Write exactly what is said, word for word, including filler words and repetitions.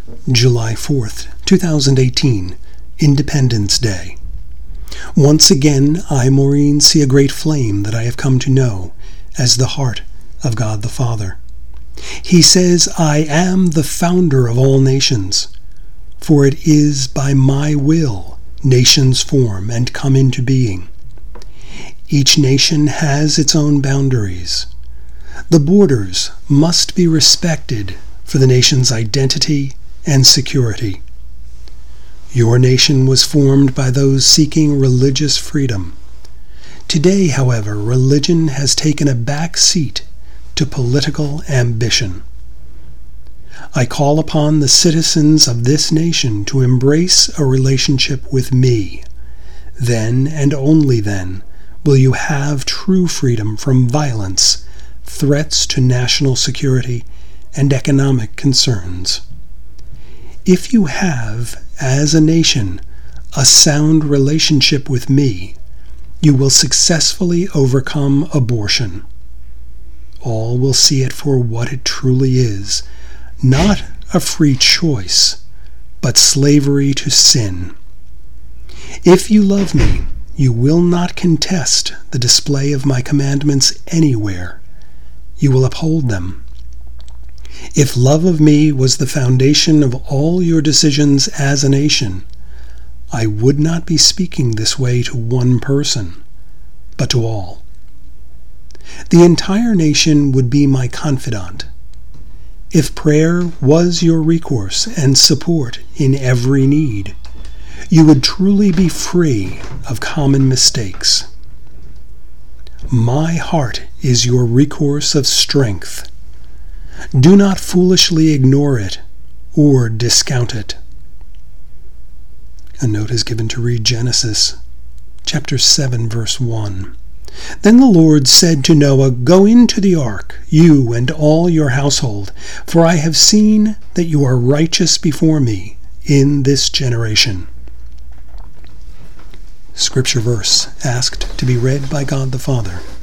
July fourth, two thousand eighteen, Independence Day. Once again, I, Maureen, see a great flame that I have come to know as the heart of God the Father. He says, I am the founder of all nations, for it is by my will nations form and come into being. Each nation has its own boundaries. The borders must be respected for the nation's identity and security. Your nation was formed by those seeking religious freedom. Today, however, religion has taken a back seat to political ambition. I call upon the citizens of this nation to embrace a relationship with me. Then, and only then, will you have true freedom from violence, threats to national security, and economic concerns. If you have, as a nation, a sound relationship with me, you will successfully overcome abortion. All will see it for what it truly is, not a free choice, but slavery to sin. If you love me, you will not contest the display of my commandments anywhere. You will uphold them. If love of me was the foundation of all your decisions as a nation, I would not be speaking this way to one person, but to all. The entire nation would be my confidant. If prayer was your recourse and support in every need, you would truly be free of common mistakes. My heart is your recourse of strength. Do not foolishly ignore it or discount it. A note is given to read Genesis chapter seven, verse one. Then the Lord said to Noah, Go into the ark, you and all your household, for I have seen that you are righteous before me in this generation. Scripture verse asked to be read by God the Father.